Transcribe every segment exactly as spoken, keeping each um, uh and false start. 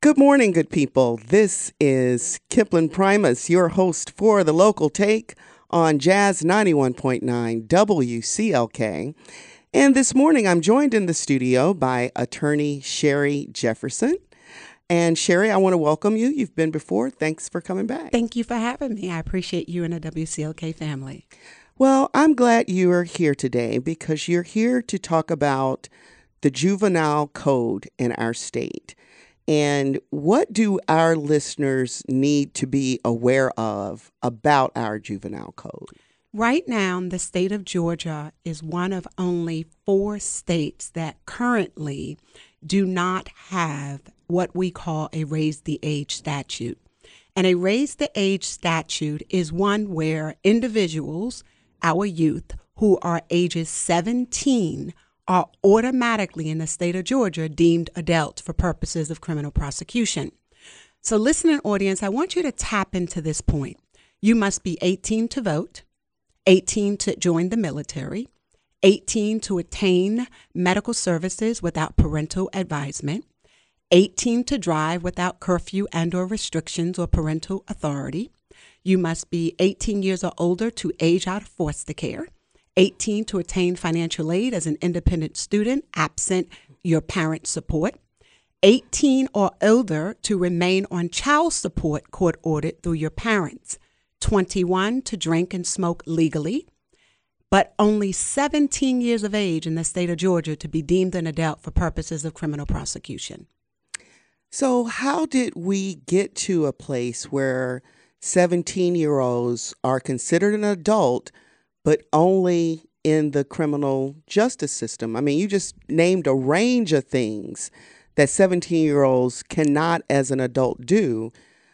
Good morning, good people. This is Kipling Primus, your host for the local take on Jazz ninety-one point nine W C L K. And this morning I'm joined in the studio by attorney Sherry Jefferson. And Sherry, I want to welcome you. You've been before. Thanks for coming back. Thank you for having me. I appreciate you and the W C L K family. Well, I'm glad you are here today because you're here to talk about the juvenile code in our state. And what do our listeners need to be aware of about our juvenile code? Right now, the state of Georgia is one of only four states that currently do not have what we call a raise the age statute. And a raise the age statute is one where individuals, our youth, who are ages seventeen are automatically in the state of Georgia deemed adults for purposes of criminal prosecution. So listening audience, I want you to tap into this point. You must be eighteen to vote, eighteen to join the military, eighteen to attain medical services without parental advisement, eighteen to drive without curfew and or restrictions or parental authority. You must be eighteen years or older to age out of foster care. eighteen to attain financial aid as an independent student, absent your parent support. eighteen or older to remain on child support court ordered through your parents. twenty-one to drink and smoke legally, but only seventeen years of age in the state of Georgia to be deemed an adult for purposes of criminal prosecution. So how did we get to a place where seventeen-year-olds are considered an adult but only in the criminal justice system? I mean, you just named a range of things that seventeen-year-olds cannot as an adult do,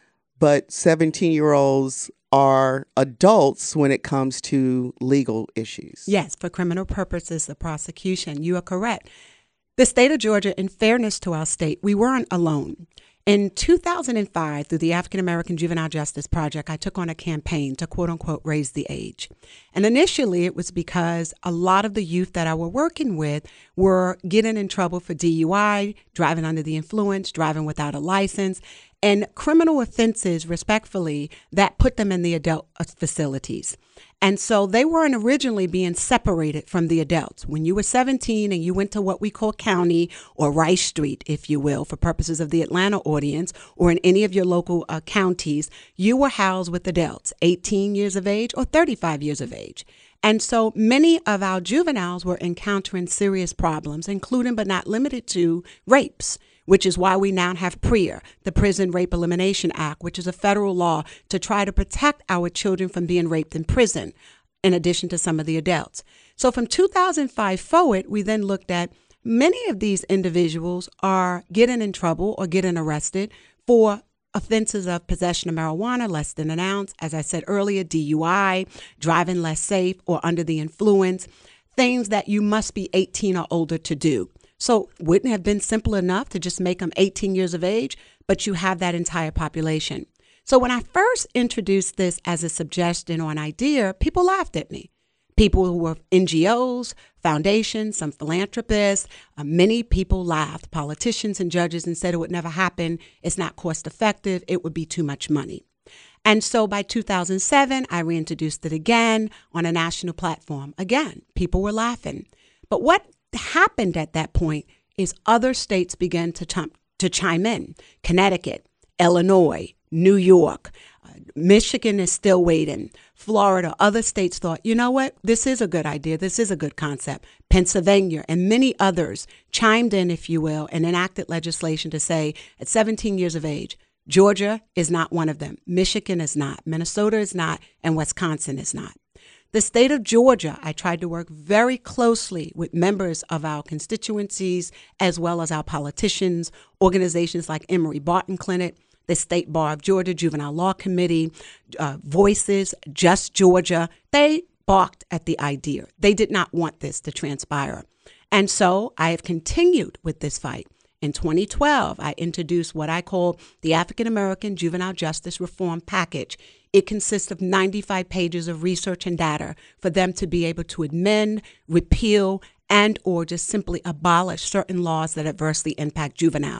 but seventeen-year-olds are adults when it comes to legal issues. Yes, for criminal purposes of prosecution, you are correct. The state of Georgia, in fairness to our state, we weren't alone. In two thousand five, through the African American Juvenile Justice Project, I took on a campaign to quote unquote raise the age. And initially it was because a lot of the youth that I were working with were getting in trouble for D U I, driving under the influence, driving without a license, and criminal offenses, respectfully, that put them in the adult facilities. And so they weren't originally being separated from the adults. When you were seventeen and you went to what we call county or Rice Street, if you will, for purposes of the Atlanta audience, or in any of your local uh, counties, you were housed with adults, eighteen years of age or thirty-five years of age. And so many of our juveniles were encountering serious problems, including but not limited to rapes, which is why we now have PREA, the Prison Rape Elimination Act, which is a federal law to try to protect our children from being raped in prison, in addition to some of the adults. So from two thousand five forward, we then looked at many of these individuals are getting in trouble or getting arrested for offenses of possession of marijuana less than an ounce, as I said earlier, D U I, driving less safe or under the influence, things that you must be eighteen or older to do. So wouldn't it have been simple enough to just make them eighteen years of age, but you have that entire population. So when I first introduced this as a suggestion or an idea, people laughed at me. People who were N G Os, foundations, some philanthropists, uh, many people laughed, politicians and judges, and said it would never happen. It's not cost effective. It would be too much money. And so by two thousand seven, I reintroduced it again on a national platform. Again, people were laughing. But what happened at that point is other states began to, ch- to chime in. Connecticut, Illinois, New York, uh, Michigan is still waiting. Florida, other states thought, you know what, this is a good idea. This is a good concept. Pennsylvania and many others chimed in, if you will, and enacted legislation to say at seventeen years of age, Georgia is not one of them. Michigan is not. Minnesota is not. And Wisconsin is not. The state of Georgia, I tried to work very closely with members of our constituencies as well as our politicians, organizations like Emory Barton Clinic, the State Bar of Georgia, Juvenile Law Committee, uh, Voices, Just Georgia. They balked at the idea. They did not want this to transpire. And so I have continued with this fight. In twenty twelve, I introduced what I call the African American Juvenile Justice Reform Package. It consists of ninety-five pages of research and data for them to be able to amend, repeal, and or just simply abolish certain laws that adversely impact juveniles.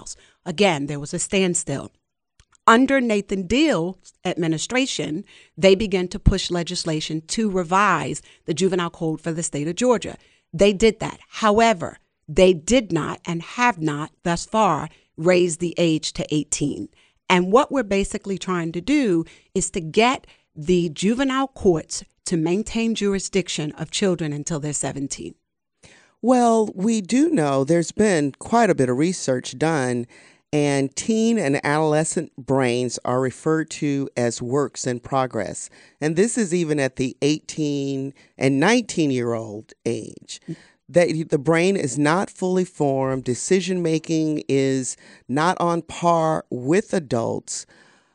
Again, there was a standstill. Under Nathan Deal's administration, they began to push legislation to revise the juvenile code for the state of Georgia. They did that. However, they did not and have not thus far raised the age to eighteen. And what we're basically trying to do is to get the juvenile courts to maintain jurisdiction of children until they're seventeen. Well, we do know there's been quite a bit of research done, and teen and adolescent brains are referred to as works in progress. And this is even at the eighteen and nineteen-year-old age. That the brain is not fully formed, decision-making is not on par with adults.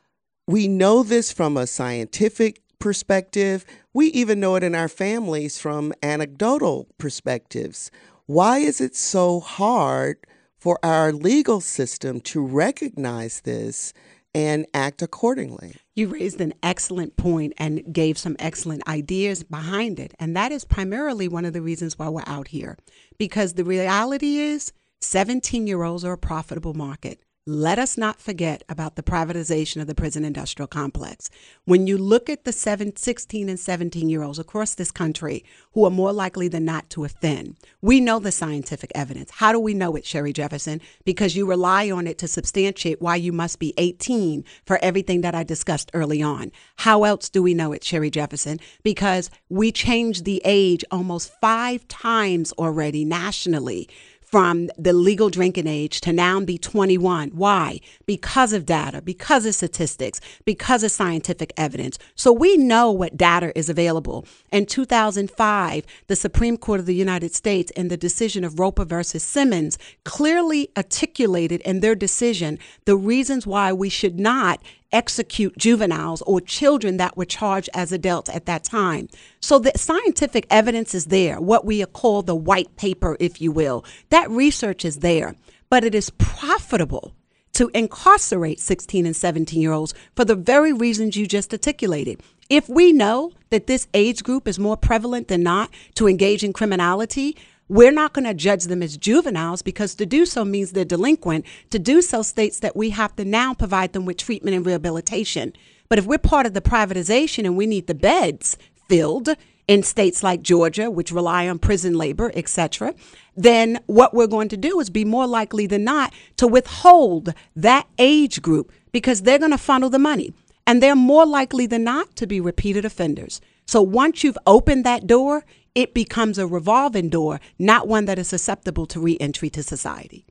We know this from a scientific perspective. We even know it in our families from anecdotal perspectives. Why is it so hard for our legal system to recognize this and act accordingly? You raised an excellent point and gave some excellent ideas behind it. And that is primarily one of the reasons why we're out here. Because the reality is seventeen-year-olds are a profitable market. Let us not forget about the privatization of the prison industrial complex. When you look at the seven, sixteen and seventeen-year-olds across this country who are more likely than not to offend, we know the scientific evidence. How do we know it, Sherry Jefferson? Because you rely on it to substantiate why you must be eighteen for everything that I discussed early on. How else do we know it, Sherry Jefferson? Because we changed the age almost five times already nationally, from the legal drinking age to now be twenty-one. Why? Because of data, because of statistics, because of scientific evidence. So we know what data is available. In two thousand five, the Supreme Court of the United States, in the decision of Roper versus Simmons, clearly articulated in their decision the reasons why we should not execute juveniles or children that were charged as adults at that time. So the scientific evidence is there, what we call the white paper, if you will. That research is there, but it is profitable to incarcerate sixteen and seventeen-year-olds for the very reasons you just articulated. If we know that this age group is more prevalent than not to engage in criminality, we're not going to judge them as juveniles, because to do so means they're delinquent. To do so states that we have to now provide them with treatment and rehabilitation. But if we're part of the privatization and we need the beds filled in states like Georgia, which rely on prison labor, et cetera, then what we're going to do is be more likely than not to withhold that age group, because they're going to funnel the money. And they're more likely than not to be repeated offenders. So once you've opened that door, it becomes a revolving door, not one that is susceptible to reentry to society.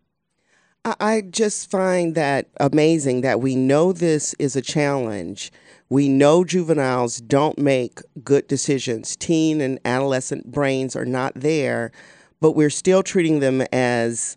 I just find that amazing that we know this is a challenge. We know juveniles don't make good decisions. Teen and adolescent brains are not there, but we're still treating them as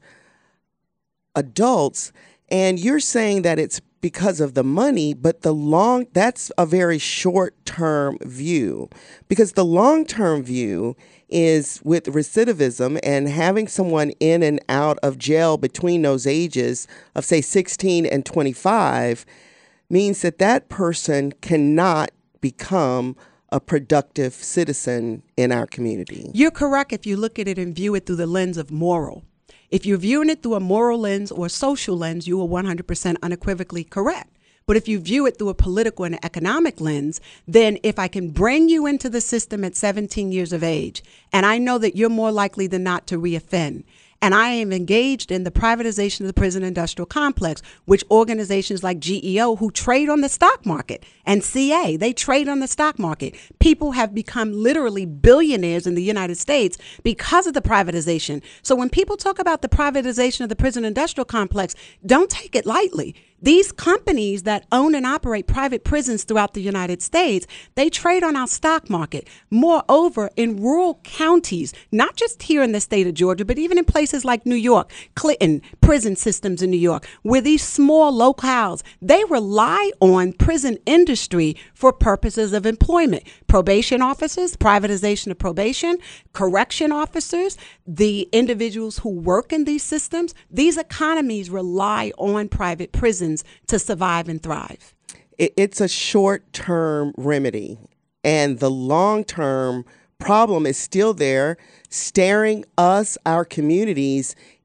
adults. And you're saying that it's because of the money, but the long, that's a very short-term view, because the long-term view is with recidivism and having someone in and out of jail between those ages of, say, sixteen and twenty-five means that that person cannot become a productive citizen in our community. You're correct if you look at it and view it through the lens of moral. If you're viewing it through a moral lens or social lens, you are one hundred percent unequivocally correct. But if you view it through a political and economic lens, then if I can bring you into the system at seventeen years of age, and I know that you're more likely than not to reoffend, and I am engaged in the privatization of the prison industrial complex, which organizations like G E O, who trade on the stock market, and C A, they trade on the stock market. People have become literally billionaires in the United States because of the privatization. So when people talk about the privatization of the prison industrial complex, don't take it lightly. These companies that own and operate private prisons throughout the United States, they trade on our stock market. Moreover, in rural counties, not just here in the state of Georgia, but even in places like New York, Clinton, prison systems in New York, where these small locales, they rely on prison industry for purposes of employment. Probation officers, privatization of probation, correction officers, the individuals who work in these systems, these economies rely on private prisons to survive and thrive. It's a short-term remedy, and the long-term problem is still there, staring us, our communities,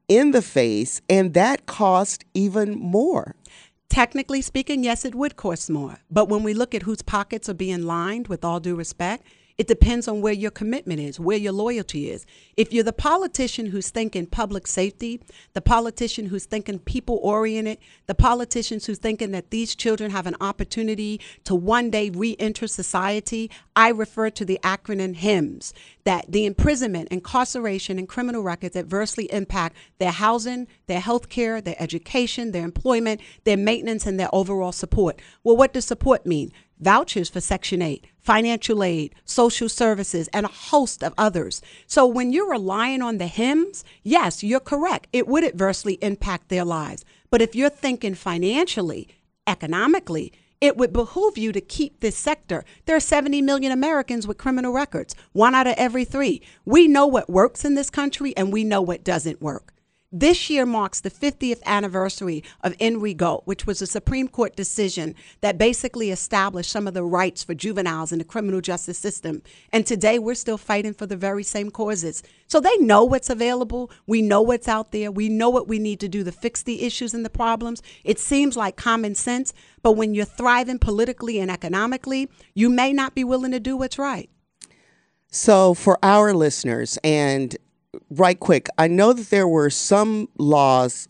in the face, and that cost even more. Technically speaking, yes, it would cost more. But when we look at whose pockets are being lined, with all due respect, it depends on where your commitment is, where your loyalty is. If you're the politician who's thinking public safety, the politician who's thinking people-oriented, the politicians who's thinking that these children have an opportunity to one day re-enter society, I refer to the acronym HIMSS, that the imprisonment, incarceration, and criminal records adversely impact their housing, their health care, their education, their employment, their maintenance, and their overall support. Well, what does support mean? Vouchers for Section eight, financial aid, social services, and a host of others. So when you're relying on the HIMSS, yes, you're correct. It would adversely impact their lives. But if you're thinking financially, economically, it would behoove you to keep this sector. There are seventy million Americans with criminal records, one out of every three. We know what works in this country, and we know what doesn't work. This year marks the fiftieth anniversary of In Re Go, which was a Supreme Court decision that basically established some of the rights for juveniles in the criminal justice system. And today we're still fighting for the very same causes. So they know what's available. We know what's out there. We know what we need to do to fix the issues and the problems. It seems like common sense, but when you're thriving politically and economically, you may not be willing to do what's right. So for our listeners, and right quick, I know that there were some laws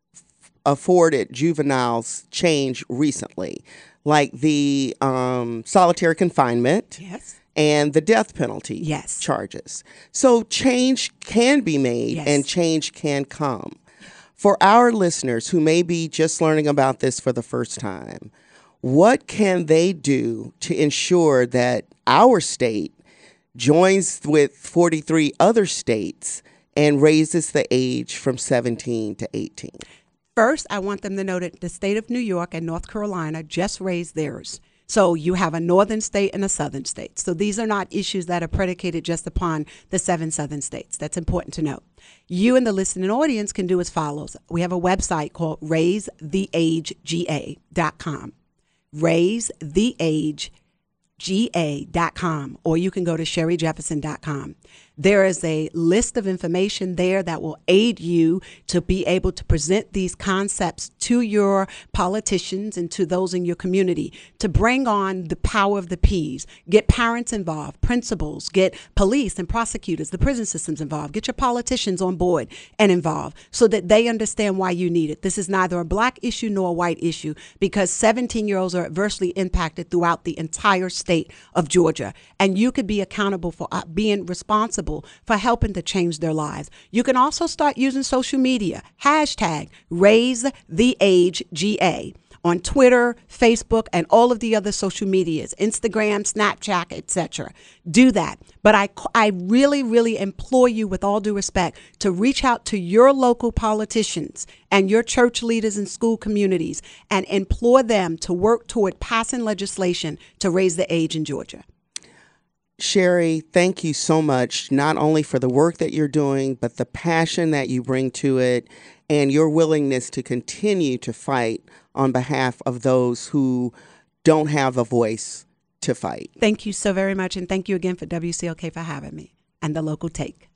afforded juveniles change recently, like the um, solitary confinement, yes, and the death penalty, yes, charges. So change can be made, yes, and change can come. For our listeners who may be just learning about this for the first time, what can they do to ensure that our state joins with forty-three other states and raises the age from seventeen to eighteen? First, I want them to know that the state of New York and North Carolina just raised theirs. So you have a northern state and a southern state. So these are not issues that are predicated just upon the seven southern states. That's important to note. You and the listening audience can do as follows. We have a website called raise the age G A dot com. raise the age G A dot com, or you can go to Sherry Jefferson dot com. There is a list of information there that will aid you to be able to present these concepts to your politicians and to those in your community, to bring on the power of the P's, get parents involved, principals, get police and prosecutors, the prison systems involved, get your politicians on board and involved so that they understand why you need it. This is neither a black issue nor a white issue, because seventeen-year-olds are adversely impacted throughout the entire state of Georgia, and you could be accountable for uh, being responsible for helping to change their lives. You can also start using social media. Hashtag Raise the Age G A on Twitter, Facebook, and all of the other social medias, Instagram, Snapchat, et cetera. Do that. But I, I really, really implore you, with all due respect, to reach out to your local politicians and your church leaders and school communities and implore them to work toward passing legislation to raise the age in Georgia. Sherry, thank you so much, not only for the work that you're doing, but the passion that you bring to it and your willingness to continue to fight on behalf of those who don't have a voice to fight. Thank you so very much, and thank you again for W C L K for having me and the local take.